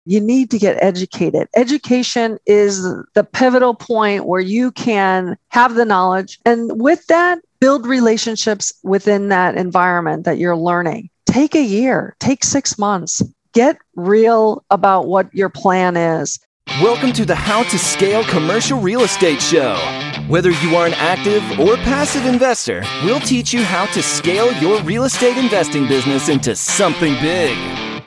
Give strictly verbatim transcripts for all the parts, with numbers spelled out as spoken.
You need to get educated. Education is the pivotal point where you can have the knowledge. And with that, build relationships within that environment that you're learning. Take a year, take six months. Get real about what your plan is. Welcome to the How to Scale Commercial Real Estate Show. Whether you are an active or passive investor, we'll teach you how to scale your real estate investing business into something big.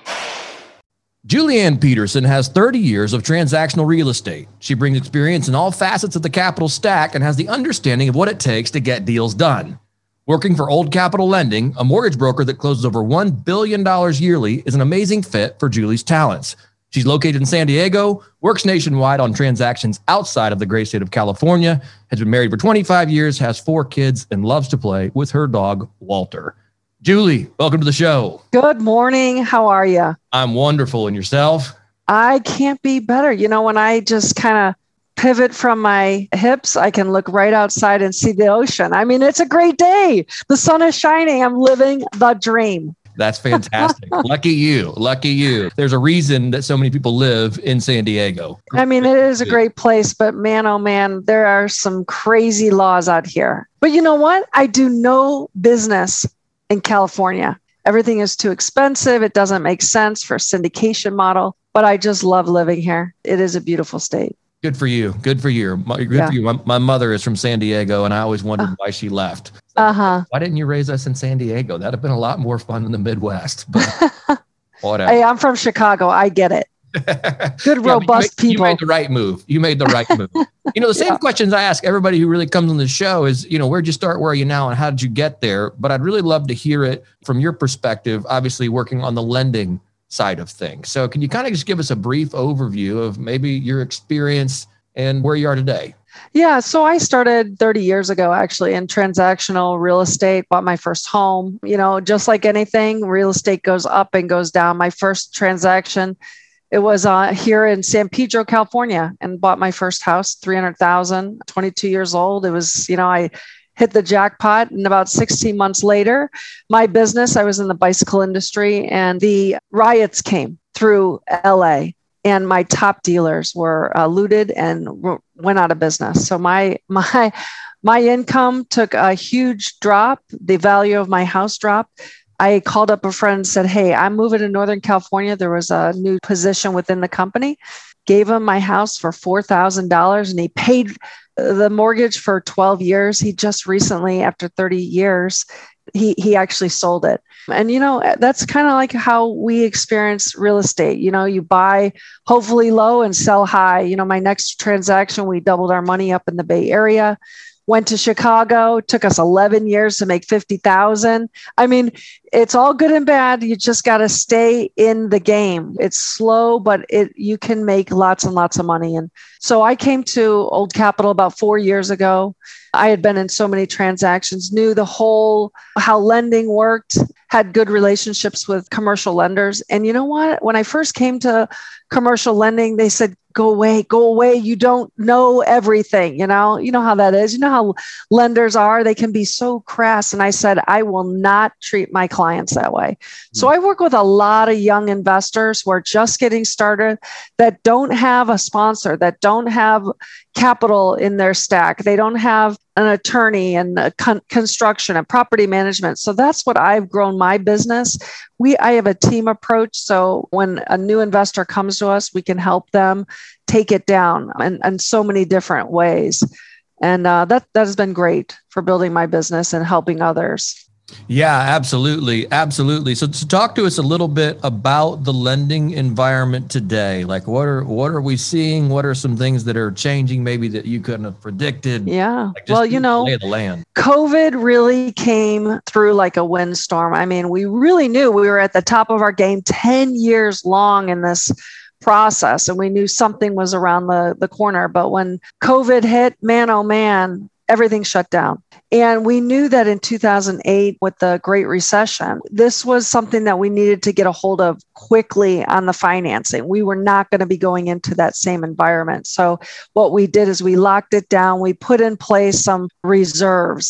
Julianne Peterson has thirty years of transactional real estate. She brings experience in all facets of the capital stack and has the understanding of what it takes to get deals done. Working for Old Capital Lending, a mortgage broker that closes over one billion dollars yearly, is an amazing fit for Julie's talents. She's located in San Diego, works nationwide on transactions outside of the great state of California, has been married for twenty-five years, has four kids, and loves to play with her dog, Walter. Julie, welcome to the show. Good morning. How are you? I'm wonderful. And yourself? I can't be better. You know, when I just kind of pivot from my hips, I can look right outside and see the ocean. I mean, it's a great day. The sun is shining. I'm living the dream. That's fantastic. Lucky you. Lucky you. There's a reason that so many people live in San Diego. I mean, it is a great place, but man, oh man, there are some crazy laws out here. But you know what? I do no business in California. Everything is too expensive. It doesn't make sense for a syndication model, but I just love living here. It is a beautiful state. Good for you. Good for you. Good Yeah. for you. My, my mother is from San Diego, and I always wondered Uh. why she left. Uh-huh. Why didn't you raise us in San Diego? That'd have been a lot more fun in the Midwest. But whatever. Hey, I'm from Chicago. I get it. Good, Yeah, robust you made, people. You made the right move. You made the right move. You know, the same Yeah. questions I ask everybody who really comes on the show is, you know, where'd you start? Where are you now? And how did you get there? But I'd really love to hear it from your perspective, obviously working on the lending side of things. So can you kind of just give us a brief overview of maybe your experience and where you are today? Yeah. So I started thirty years ago, actually, in transactional real estate, bought my first home. You know, just like anything, real estate goes up and goes down. My first transaction, it was uh, here in San Pedro, California, and bought my first house, three hundred thousand, twenty-two years old. It was, you know, I hit the jackpot. And about sixteen months later, my business, I was in the bicycle industry, and the riots came through L A. And my top dealers were uh, looted and w- went out of business. So my my my income took a huge drop. The value of my house dropped. I called up a friend and said, "Hey, I'm moving to Northern California." There was a new position within the company. Gave him my house for four thousand dollars, and he paid the mortgage for twelve years. He just recently, after thirty years, he he actually sold it. And, you know, that's kind of like how we experience real estate. You know, you buy hopefully low and sell high. You know, my next transaction, we doubled our money up in the Bay Area, went to Chicago, took us eleven years to make fifty thousand. I mean, it's all good and bad. You just got to stay in the game. It's slow, but it you can make lots and lots of money. And so I came to Old Capital about four years ago. I had been in so many transactions, knew the whole, how lending worked, had good relationships with commercial lenders. And you know what? When I first came to commercial lending, they said, go away, go away. You don't know everything. You know, you know how that is. You know how lenders are. They can be so crass. And I said, I will not treat my clients that way. Mm-hmm. So I work with a lot of young investors who are just getting started, that don't have a sponsor, that don't have capital in their stack. They don't have an attorney and a con- construction and property management. So that's what I've grown my business. We, I have a team approach. So when a new investor comes to us, we can help them take it down in, in so many different ways. And uh, that, that has been great for building my business and helping others. Yeah, absolutely. Absolutely. So to talk to us a little bit about the lending environment today, like what are what are we seeing? What are some things that are changing maybe that you couldn't have predicted? Yeah. Like well, you know, lay of the land. COVID really came through like a windstorm. I mean, we really knew we were at the top of our game ten years long in this process, and we knew something was around the, the corner. But when COVID hit, man, oh man, everything shut down. And we knew that in two thousand eight, with the Great Recession, this was something that we needed to get a hold of quickly on the financing. We were not going to be going into that same environment. So what we did is we locked it down. We put in place some reserves.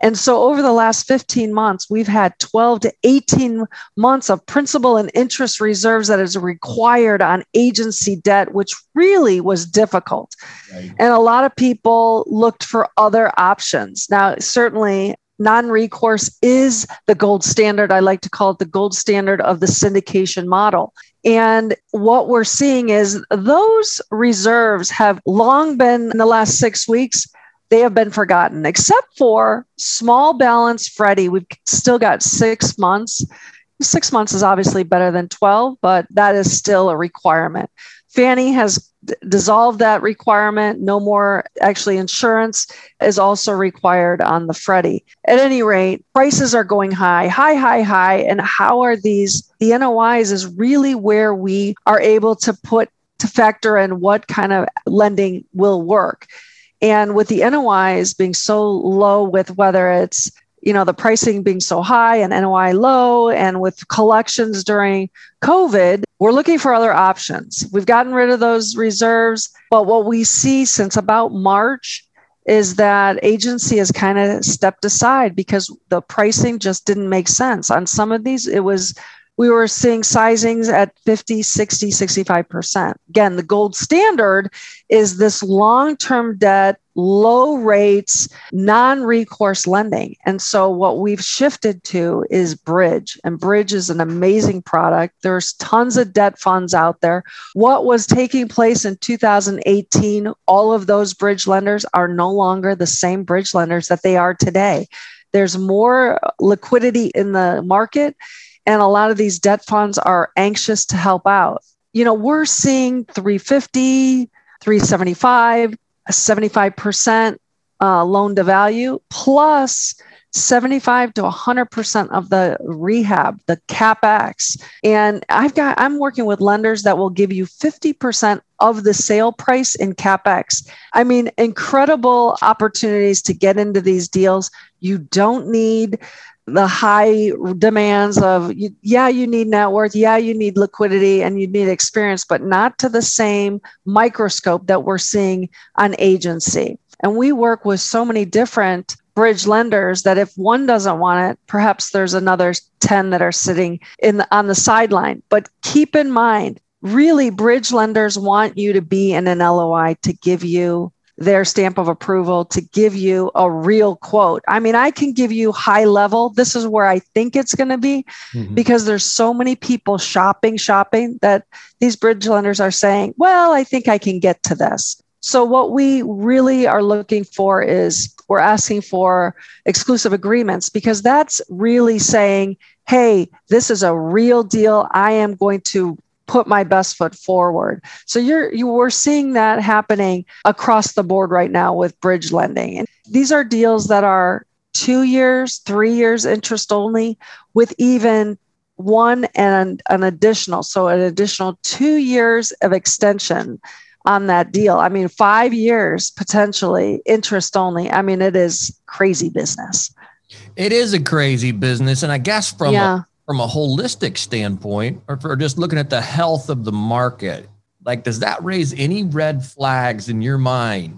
And so over the last fifteen months, we've had twelve to eighteen months of principal and interest reserves that is required on agency debt, which really was difficult. Right. And a lot of people looked for other options. Now, certainly non-recourse is the gold standard. I like to call it the gold standard of the syndication model. And what we're seeing is those reserves have long been, in the last six weeks, they have been forgotten, except for small balance Freddie. We've still got six months. Six months is obviously better than twelve, but that is still a requirement. Fannie has d- dissolved that requirement. No more, actually, insurance is also required on the Freddie. At any rate, prices are going high, high, high, high. And how are these? The N O Is is really where we are able to put, to factor in what kind of lending will work. And with the N O Is being so low, with whether it's, you know, the pricing being so high and N O I low, and with collections during COVID, we're looking for other options. We've gotten rid of those reserves, but what we see since about March is that agency has kind of stepped aside because the pricing just didn't make sense. On some of these, it was, we were seeing sizings at fifty, sixty, sixty-five percent. Again, the gold standard is this long-term debt, low rates, non-recourse lending. And so what we've shifted to is bridge. And bridge is an amazing product. There's tons of debt funds out there. What was taking place in two thousand eighteen, all of those bridge lenders are no longer the same bridge lenders that they are today. There's more liquidity in the market, and a lot of these debt funds are anxious to help out. You know, we're seeing three fifty, three seventy-five, seventy-five percent uh, loan to value, plus seventy-five to one hundred percent of the rehab, the CapEx. And I've got, I'm working with lenders that will give you fifty percent of the sale price in CapEx. I mean, incredible opportunities to get into these deals. You don't need the high demands of, yeah, you need net worth, yeah, you need liquidity, and you need experience, but not to the same microscope that we're seeing on agency. And we work with so many different bridge lenders that if one doesn't want it, perhaps there's another ten that are sitting in the, on the sideline. But keep in mind, really, bridge lenders want you to be in an L O I to give you their stamp of approval, to give you a real quote. I mean, I can give you high level. This is where I think it's going to be, mm-hmm. because there's so many people shopping, shopping that these bridge lenders are saying, well, I think I can get to this. So what we really are looking for is we're asking for exclusive agreements, because that's really saying, hey, this is a real deal. I am going to put my best foot forward. So you're you were seeing that happening across the board right now with bridge lending. And these are deals that are two years, three years interest only, with even one and an additional, so an additional two years of extension on that deal. I mean, five years potentially interest only. I mean, it is crazy business. It is a crazy business. And I guess from yeah. a, from a holistic standpoint, or for just looking at the health of the market, like, does that raise any red flags in your mind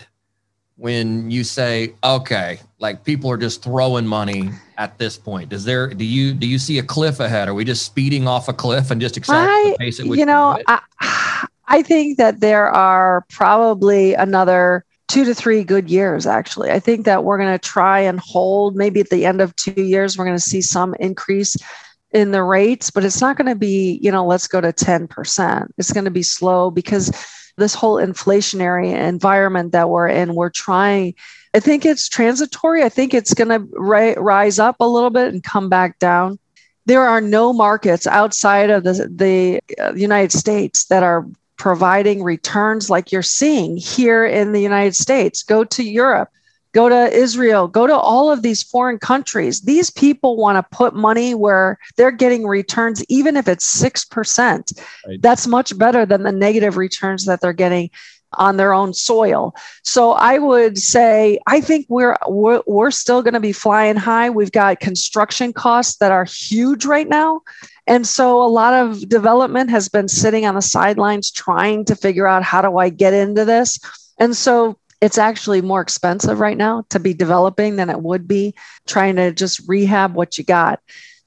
when you say, okay, like people are just throwing money at this point? Does there, do you, do you see a cliff ahead? Are we just speeding off a cliff and just accelerating the pace at which you know, I, I think that there are probably another two to three good years, actually. I think that we're going to try and hold, maybe at the end of two years, we're going to see some increase in the rates, but it's not going to be, you know, let's go to ten percent. It's going to be slow, because this whole inflationary environment that we're in, we're trying, I think it's transitory. I think it's going to ri- rise up a little bit and come back down. There are no markets outside of the, the uh, United States that are providing returns like you're seeing here in the United States. Go to Europe, go to Israel, go to all of these foreign countries. These people want to put money where they're getting returns, even if it's six percent. Right. That's much better than the negative returns that they're getting on their own soil. So I would say, I think we're we're, we're still going to be flying high. We've got construction costs that are huge right now. And so a lot of development has been sitting on the sidelines trying to figure out, how do I get into this? And so it's actually more expensive right now to be developing than it would be trying to just rehab what you got.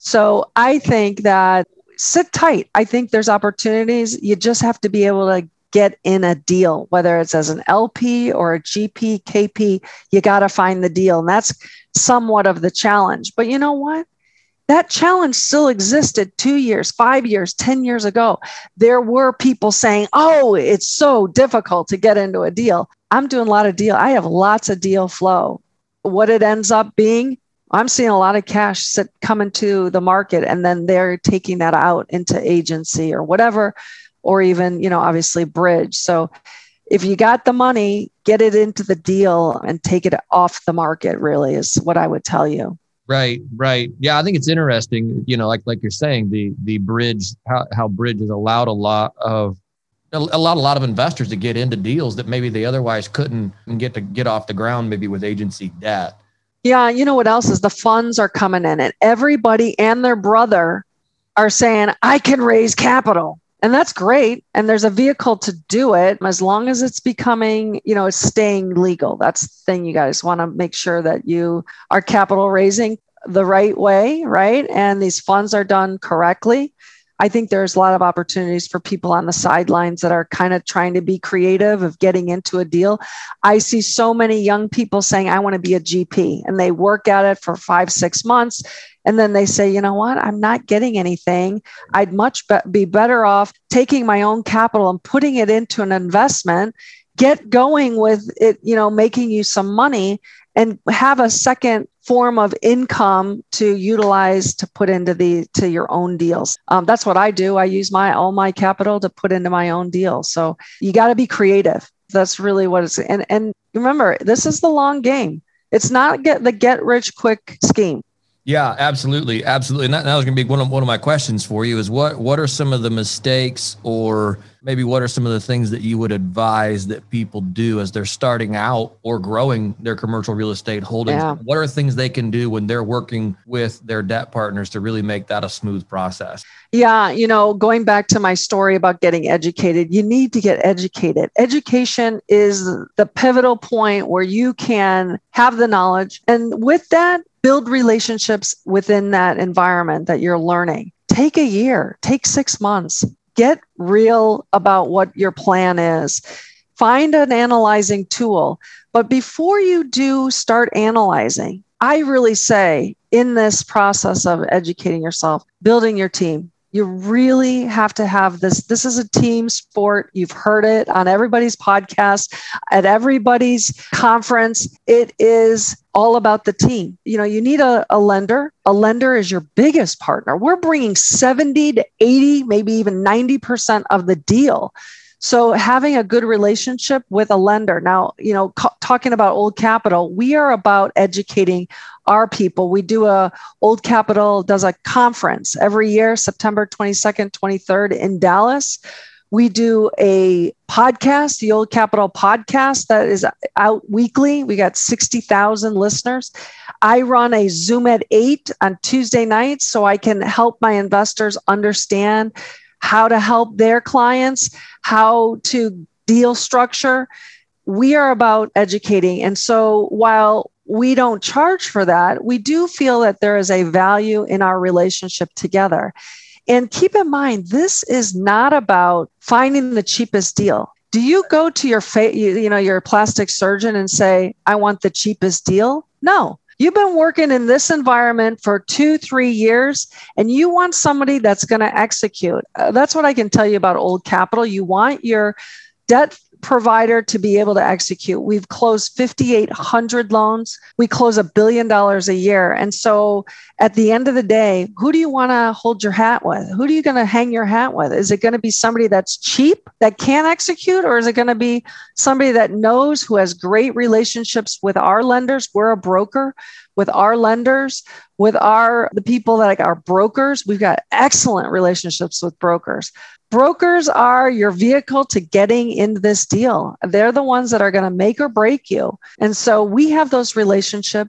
So I think that sit tight. I think there's opportunities. You just have to be able to get in a deal, whether it's as an L P or a G P, K P, you got to find the deal. And that's somewhat of the challenge. But you know what? That challenge still existed two years, five years, ten years ago. There were people saying, oh, it's so difficult to get into a deal. I'm doing a lot of deal. I have lots of deal flow. What it ends up being, I'm seeing a lot of cash sit, come into the market, and then they're taking that out into agency or whatever, or even, you know, obviously bridge. So if you got the money, get it into the deal and take it off the market, really, is what I would tell you. Right, right. Yeah, I think it's interesting, you know, like like you're saying, the the bridge, how, how bridge has allowed a lot of a lot a lot of investors to get into deals that maybe they otherwise couldn't and get to get off the ground, maybe with agency debt. Yeah, you know what else is the funds are coming in, and everybody and their brother are saying, I can raise capital. And that's great. And there's a vehicle to do it as long as it's becoming, you know, it's staying legal. That's the thing. You guys want to make sure that you are capital raising the right way, right? And these funds are done correctly. I think there's a lot of opportunities for people on the sidelines that are kind of trying to be creative of getting into a deal. I see so many young people saying, I want to be a G P, and they work at it for five, six months. And then they say, you know what, I'm not getting anything. I'd much be, be better off taking my own capital and putting it into an investment, get going with it, you know, making you some money and have a second form of income to utilize to put into the to your own deals. Um, that's what I do. I use my all my capital to put into my own deals. So you got to be creative. That's really what it's. And and remember, this is the long game. It's not get the get rich quick scheme. Yeah, absolutely, absolutely. And that, that was going to be one of one of my questions for you: is what what are some of the mistakes, or maybe what are some of the things that you would advise that people do as they're starting out or growing their commercial real estate holdings? Yeah. What are things they can do when they're working with their debt partners to really make that a smooth process? Yeah, you know, going back to my story about getting educated, you need to get educated. Education is the pivotal point where you can have the knowledge, and with that, build relationships within that environment that you're learning. Take a year, take six months, get real about what your plan is. Find an analyzing tool. But before you do start analyzing, I really say in this process of educating yourself, building your team, you really have to have this. This is a team sport. You've heard it on everybody's podcast, at everybody's conference. It is all about the team. You know, you need a, a lender. A lender is your biggest partner. We're bringing seventy to eighty, maybe even ninety percent of the deal. So having a good relationship with a lender. Now, you know, co- talking about Old Capital, we are about educating our people. We do a, Old Capital does a conference every year, September twenty-second, twenty-third in Dallas. We do a podcast, the Old Capital podcast, that is out weekly. We got sixty thousand listeners. I run a Zoom at eight on Tuesday nights so I can help my investors understand how to help their clients, how to deal structure. We are about educating. And so while we don't charge for that, we do feel that there is a value in our relationship together. And keep in mind, this is not about finding the cheapest deal. Do you go to your, fa- you, you know, your plastic surgeon and say, I want the cheapest deal? No. You've been working in this environment for two, three years, and you want somebody that's going to execute. Uh, that's what I can tell you about Old Capital. You want your debt provider to be able to execute. We've closed fifty-eight hundred loans. We close a billion dollars a year. And so at the end of the day, who do you want to hold your hat with? Who are you going to hang your hat with? Is it going to be somebody that's cheap, that can execute, or is it going to be somebody that knows, who has great relationships with our lenders? We're a broker. With our lenders, with our the people that like our brokers, we've got excellent relationships with brokers. Brokers are your vehicle to getting into this deal. They're the ones that are going to make or break you. And so we have those relationships.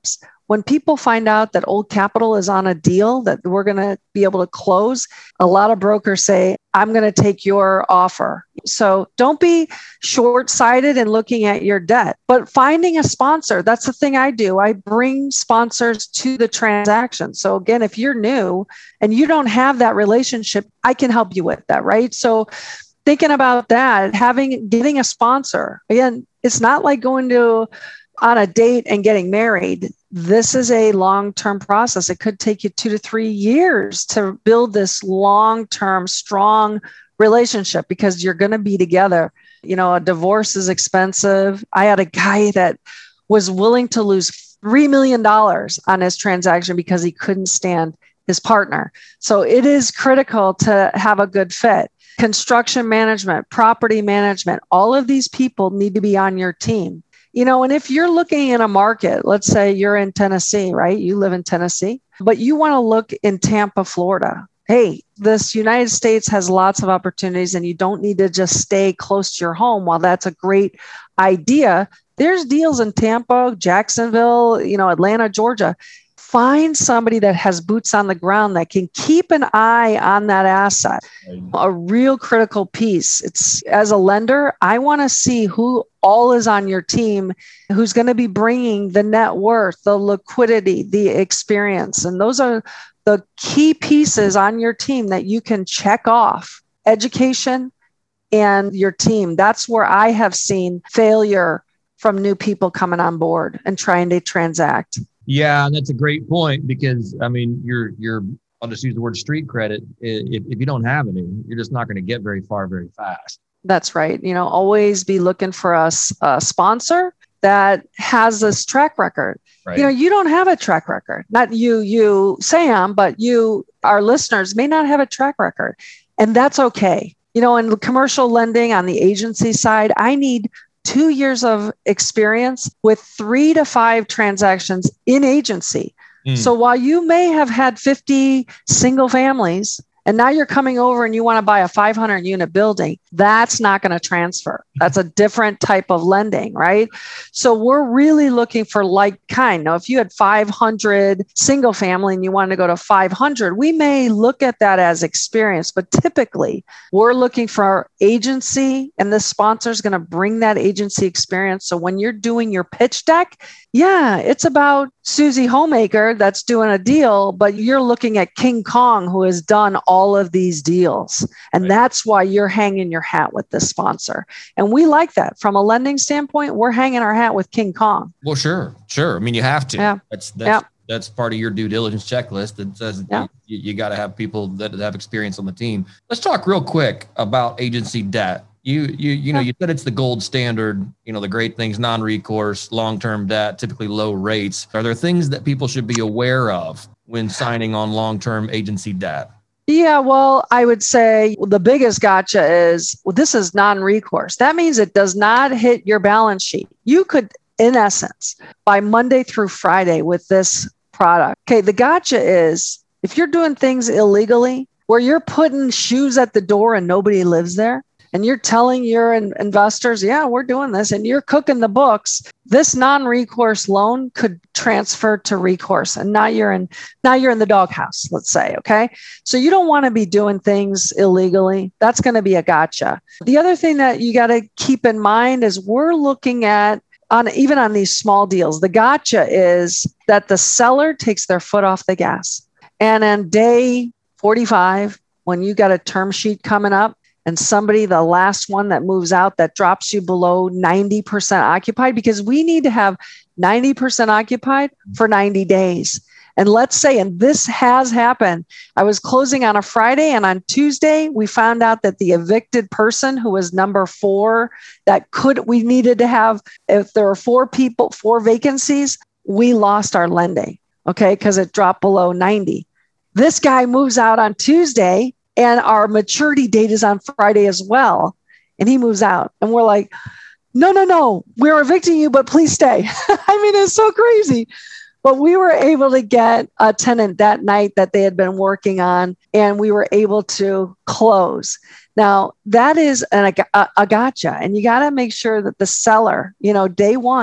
when people find out that Old Capital is on a deal that we're going to be able to close, a lot of brokers say, I'm going to take your offer. So don't be short-sighted in looking at your debt, but finding a sponsor. That's the thing I do. I bring sponsors to the transaction. So again, if you're new and you don't have that relationship, I can help you with that, right? So thinking about that, having, getting a sponsor, again, it's not like going to on a date and getting married. This is a long-term process. It could take you two to three years to build this long-term, strong relationship because you're going to be together. You know, a divorce is expensive. I had a guy that was willing to lose three million dollars on his transaction because he couldn't stand his partner. So it is critical to have a good fit. Construction management, property management, all of these people need to be on your team. You know, and if you're looking in a market, let's say you're in Tennessee, right? You live in Tennessee, but you want to look in Tampa, Florida. Hey, this United States has lots of opportunities and you don't need to just stay close to your home. While that's a great idea, there's deals in Tampa, Jacksonville, you know, Atlanta, Georgia. Find somebody that has boots on the ground that can keep an eye on that asset. A real critical piece. It's as a lender, I want to see who all is on your team, who's going to be bringing the net worth, the liquidity, the experience. And those are the key pieces on your team that you can check off. Education and your team. That's where I have seen failure from new people coming on board and trying to transact. Yeah, and that's a great point because, I mean, you're, you're, I'll just use the word street credit. If, if you don't have any, you're just not going to get very far, very fast. That's right. You know, always be looking for a, a sponsor that has this track record. Right. You know, you don't have a track record. Not you, you, Sam, but you, our listeners may not have a track record. And that's okay. You know, in commercial lending on the agency side, I need two years of experience with three to five transactions in agency. Mm. So while you may have had fifty single families, and now you're coming over and you want to buy a five hundred unit building, that's not going to transfer. That's a different type of lending, right? So we're really looking for like kind. Now, if you had five hundred single family and you wanted to go to five hundred, we may look at that as experience, but typically we're looking for our agency and the sponsor is going to bring that agency experience. So when you're doing your pitch deck, yeah, it's about Susie Homemaker that's doing a deal, but you're looking at King Kong who has done all of these deals. And right. That's why you're hanging your hat with this sponsor. And we like that. From a lending standpoint, we're hanging our hat with King Kong. Well, sure, sure. I mean, you have to. Yeah. That's that's yeah. that's part of your due diligence checklist that says yeah. you, you got to have people that have experience on the team. Let's talk real quick about agency debt. You, you, you know, you said it's the gold standard, you know, the great things, non-recourse, long-term debt, typically low rates. Are there things that people should be aware of when signing on long-term agency debt? Yeah, well, I would say the biggest gotcha is, well, this is non-recourse. That means it does not hit your balance sheet. You could, in essence, buy Monday through Friday with this product. Okay, the gotcha is if you're doing things illegally, where you're putting shoes at the door and nobody lives there, and you're telling your in- investors, yeah, we're doing this, and you're cooking the books, this non-recourse loan could transfer to recourse. And now you're in, now you're in the doghouse, let's say, okay? So you don't want to be doing things illegally. That's going to be a gotcha. The other thing that you got to keep in mind is we're looking at, on even on these small deals, the gotcha is that the seller takes their foot off the gas. And on day forty-five, when you got a term sheet coming up, and somebody, the last one that moves out, that drops you below ninety percent occupied, because we need to have ninety percent occupied for ninety days. And let's say, and this has happened, I was closing on a Friday, and on Tuesday, we found out that the evicted person who was number four, that could, we needed to have, if there were four people, four vacancies, we lost our lending, okay, because it dropped below ninety. This guy moves out on Tuesday, and our maturity date is on Friday as well. And he moves out. And we're like, no, no, no, we're evicting you, but please stay. I mean, it's so crazy. But we were able to get a tenant that night that they had been working on, and we were able to close. Now, that is an, a, a gotcha. And you got to make sure that the seller, you know, day one,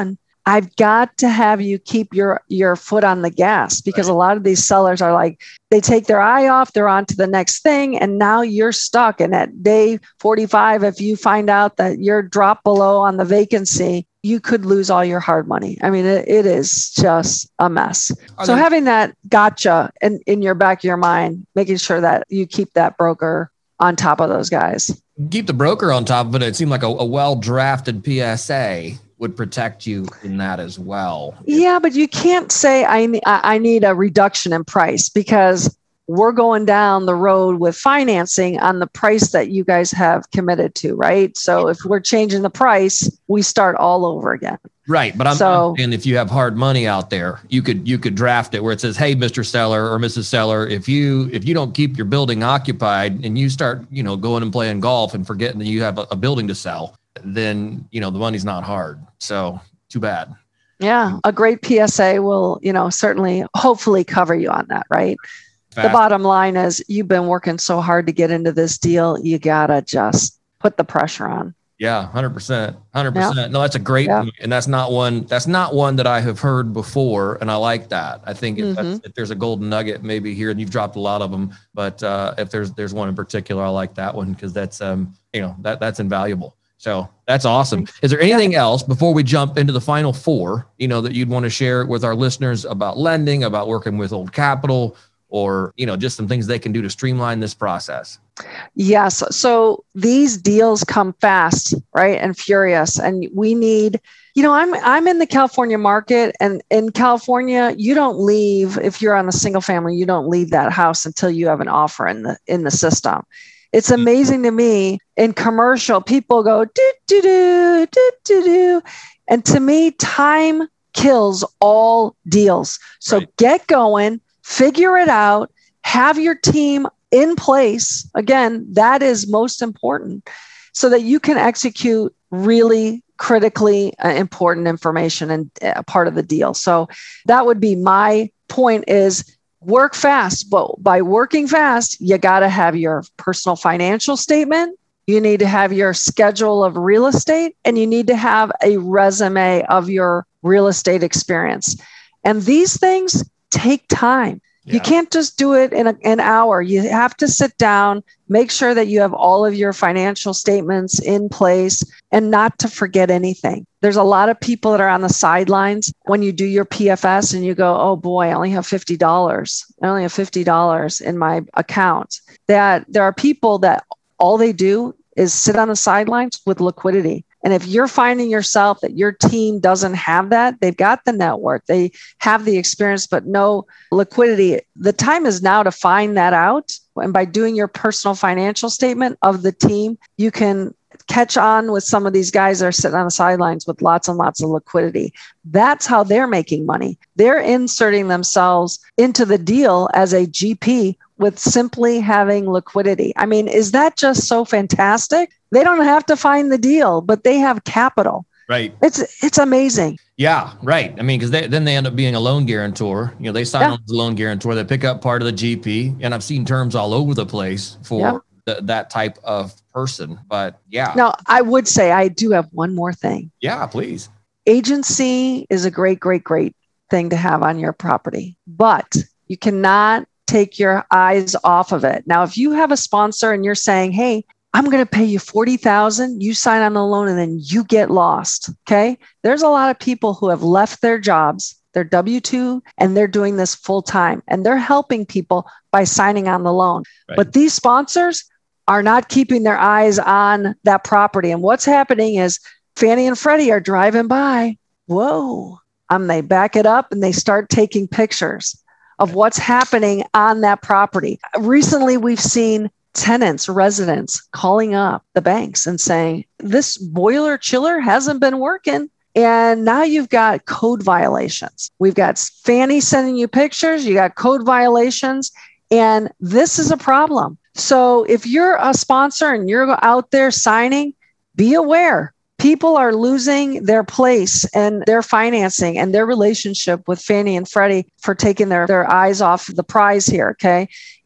I've got to have you keep your, your foot on the gas, because right. a lot of these sellers are like, they take their eye off, they're on to the next thing. And now you're stuck. And at day forty-five, if you find out that you're dropped below on the vacancy, you could lose all your hard money. I mean, it, it is just a mess. Are so there- having that gotcha in, in your back of your mind, making sure that you keep that broker on top of those guys. Keep the broker on top of it. It seemed like a, a well-drafted P S A would protect you in that as well. Yeah, but you can't say I, I need a reduction in price, because we're going down the road with financing on the price that you guys have committed to, right? So if we're changing the price, we start all over again. Right, but I'm so, saying if you have hard money out there, you could you could draft it where it says, "Hey, Mister Seller or Missus Seller, if you if you don't keep your building occupied and you start, you know, going and playing golf and forgetting that you have a, a building to sell, then, you know, the money's not hard. So too bad." Yeah, a great P S A will, you know, certainly hopefully cover you on that, right? Fast. The bottom line is you've been working so hard to get into this deal, you gotta just put the pressure on. Yeah, one hundred percent. one hundred percent. Yeah. No, that's a great yeah. point. And that's not one that's not one that I have heard before. And I like that. I think if, mm-hmm. that's, if there's a golden nugget maybe here, and you've dropped a lot of them, but uh, if there's there's one in particular, I like that one, because that's um you know that that's invaluable. So that's awesome. Is there anything yeah. else before we jump into the final four, you know, that you'd want to share with our listeners about lending, about working with Old Capital, or, you know, just some things they can do to streamline this process? Yes. So these deals come fast, right? And furious. And we need, you know, I'm I'm in the California market, and in California, you don't leave, if you're on a single family, you don't leave that house until you have an offer in the in the system. It's amazing to me. In commercial, people go do do do do do do, and to me, time kills all deals. So right. get going, figure it out, have your team in place. Again, that is most important, so that you can execute really critically uh, important information and uh, part of the deal. So that would be my point, is work fast. But by working fast, you got to have your personal financial statement. You need to have your schedule of real estate, and you need to have a resume of your real estate experience. And these things take time. Yeah. You can't just do it in a, an hour. You have to sit down, make sure that you have all of your financial statements in place, and not to forget anything. There's a lot of people that are on the sidelines when you do your P F S and you go, oh boy, I only have fifty dollars. I only have fifty dollars in my account. That there are people that all they do is sit on the sidelines with liquidity. And if you're finding yourself that your team doesn't have that, they've got the network, they have the experience, but no liquidity. The time is now to find that out. And by doing your personal financial statement of the team, you can catch on with some of these guys that are sitting on the sidelines with lots and lots of liquidity. That's how they're making money. They're inserting themselves into the deal as a G P with simply having liquidity. I mean, is that just so fantastic? They don't have to find the deal, but they have capital. Right. It's it's amazing. Yeah, right. I mean, because then they end up being a loan guarantor. You know, they sign yeah. on as a loan guarantor. They pick up part of the G P. And I've seen terms all over the place for yeah. th- that type of person. But yeah. Now, I would say I do have one more thing. Yeah, please. Agency is a great, great, great thing to have on your property. But you cannot take your eyes off of it. Now, if you have a sponsor and you're saying, hey, I'm going to pay you forty thousand dollars, you sign on the loan, and then you get lost. Okay. There's a lot of people who have left their jobs, their W two, and they're doing this full time, and they're helping people by signing on the loan. Right. But these sponsors are not keeping their eyes on that property. And what's happening is Fannie and Freddie are driving by. Whoa. Um, they back it up and they start taking pictures of what's happening on that property. Recently, we've seen tenants, residents calling up the banks and saying, this boiler chiller hasn't been working. And now you've got code violations. We've got Fannie sending you pictures, you got code violations, and this is a problem. So if you're a sponsor and you're out there signing, be aware. People are losing their place and their financing and their relationship with Fannie and Freddie for taking their, their eyes off the prize here, okay?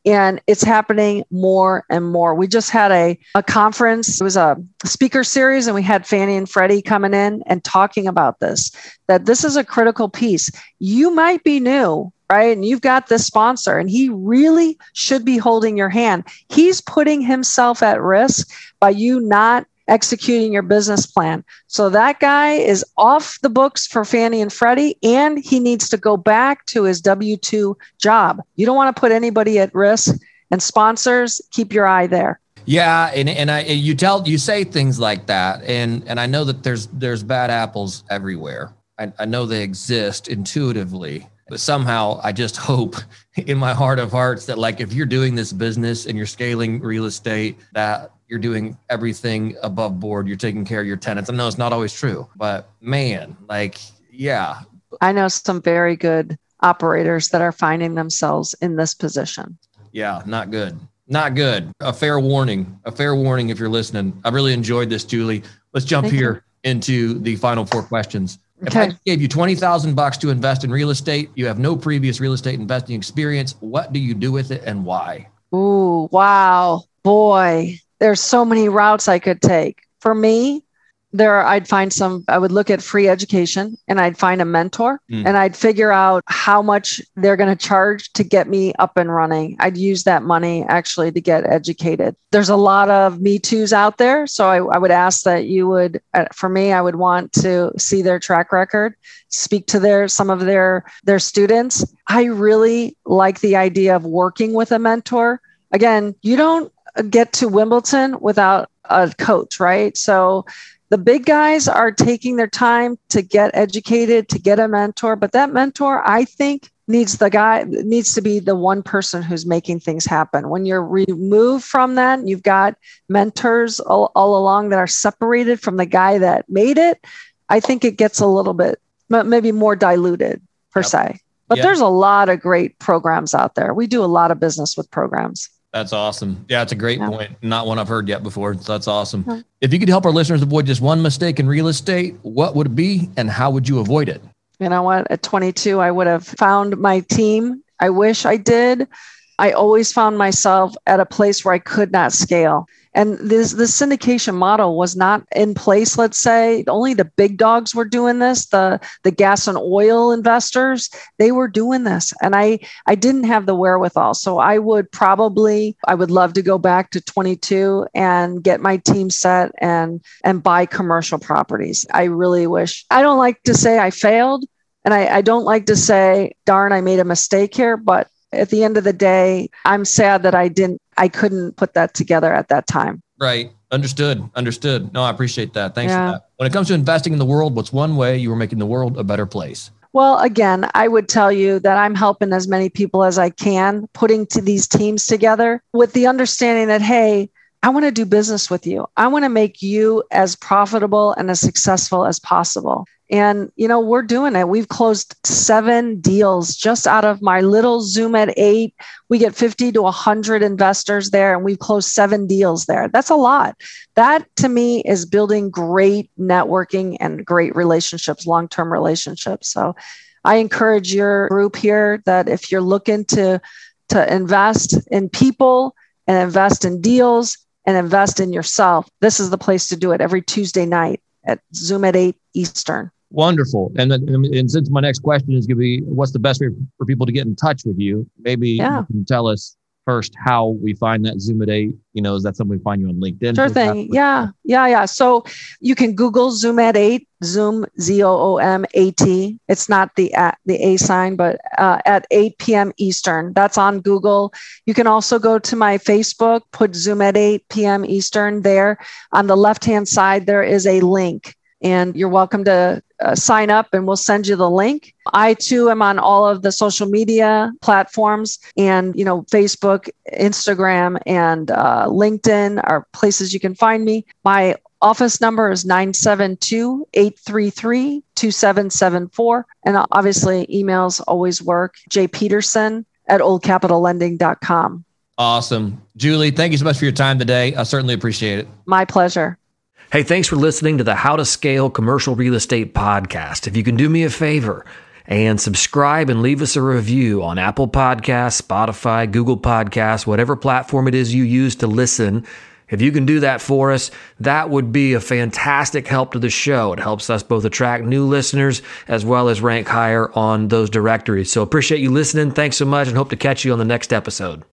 And it's happening more and more. We just had a, a conference. It was a speaker series, and we had Fannie and Freddie coming in and talking about this, that this is a critical piece. You might be new, right? And you've got this sponsor, and he really should be holding your hand. He's putting himself at risk by you not executing your business plan. So that guy is off the books for Fannie and Freddie, and he needs to go back to his W two job. You don't want to put anybody at risk, and sponsors, keep your eye there. Yeah, and and I you tell you say things like that, and and I know that there's there's bad apples everywhere. I, I know they exist intuitively, but somehow I just hope in my heart of hearts that, like, if you're doing this business and you're scaling real estate, that you're doing everything above board. You're taking care of your tenants. I know it's not always true, but man, like, yeah. I know some very good operators that are finding themselves in this position. Yeah, not good. Not good. A fair warning. A fair warning if you're listening. I really enjoyed this, Julie. Let's jump Thank here you. into the final four questions. Okay. If I gave you twenty thousand bucks to invest in real estate, you have no previous real estate investing experience, what do you do with it and why? Ooh, wow. Boy. There's so many routes I could take. For me, there I'd find some, I would look at free education, and I'd find a mentor, mm. and I'd figure out how much they're going to charge to get me up and running. I'd use that money actually to get educated. There's a lot of Me Too's out there. So I, I would ask that you would, uh, for me, I would want to see their track record, speak to their, some of their, their students. I really like the idea of working with a mentor. Again, you don't get to Wimbledon without a coach, right? So the big guys are taking their time to get educated, to get a mentor, but that mentor, I think, needs the guy, needs to be the one person who's making things happen. When you're removed from that, you've got mentors all, all along that are separated from the guy that made it. I think it gets a little bit, maybe more diluted per yep. se. But yep. there's a lot of great programs out there. We do a lot of business with programs. That's awesome. Yeah, it's a great yeah. point. Not one I've heard yet before. So that's awesome. Yeah. If you could help our listeners avoid just one mistake in real estate, what would it be and how would you avoid it? You know what? At twenty-two, I would have found my team. I wish I did. I always found myself at a place where I could not scale. And this, this syndication model was not in place, let's say. Only the big dogs were doing this. The, the gas and oil investors, they were doing this. And I, I didn't have the wherewithal. So I would probably, I would love to go back to twenty-two and get my team set and, and buy commercial properties. I really wish. I don't like to say I failed. And I, I don't like to say, darn, I made a mistake here. But at the end of the day, I'm sad that I didn't, I couldn't put that together at that time. Right. Understood. Understood. No, I appreciate that. Thanks yeah. for that. When it comes to investing in the world, what's one way you are making the world a better place? Well, again, I would tell you that I'm helping as many people as I can, putting to these teams together with the understanding that, hey, I want to do business with you. I want to make you as profitable and as successful as possible. And, you know, we're doing it. We've closed seven deals just out of my little Zoom at eight. We get fifty to one hundred investors there, and we've closed seven deals there. That's a lot. That, to me, is building great networking and great relationships, long-term relationships. So I encourage your group here that if you're looking to, to invest in people and invest in deals and invest in yourself, this is the place to do it every Tuesday night at Zoom at eight Eastern. Wonderful. And, and since my next question is going to be, what's the best way for people to get in touch with you? Maybe yeah. you can tell us first how we find that Zoom at eight. You know, is that something we find you on LinkedIn? Sure thing. Yeah. Yeah. Yeah. So you can Google Zoom at eight, Zoom, Z O O M A T. It's not the at, the A sign, but uh, at eight p.m. Eastern. That's on Google. You can also go to my Facebook, put Zoom at eight p.m. Eastern there. On the left-hand side, there is a link. And you're welcome to uh, sign up and we'll send you the link. I too am on all of the social media platforms and, you know, Facebook, Instagram, and uh, LinkedIn are places you can find me. My office number is nine seven two, eight three three, two seven seven four. And obviously emails always work. J Peterson at old capital lending dot com. Awesome. Julie, thank you so much for your time today. I certainly appreciate it. My pleasure. Hey, thanks for listening to the How to Scale Commercial Real Estate podcast. If you can do me a favor, and subscribe and leave us a review on Apple Podcasts, Spotify, Google Podcasts, whatever platform it is you use to listen. If you can do that for us, that would be a fantastic help to the show. It helps us both attract new listeners as well as rank higher on those directories. So appreciate you listening. Thanks so much and hope to catch you on the next episode.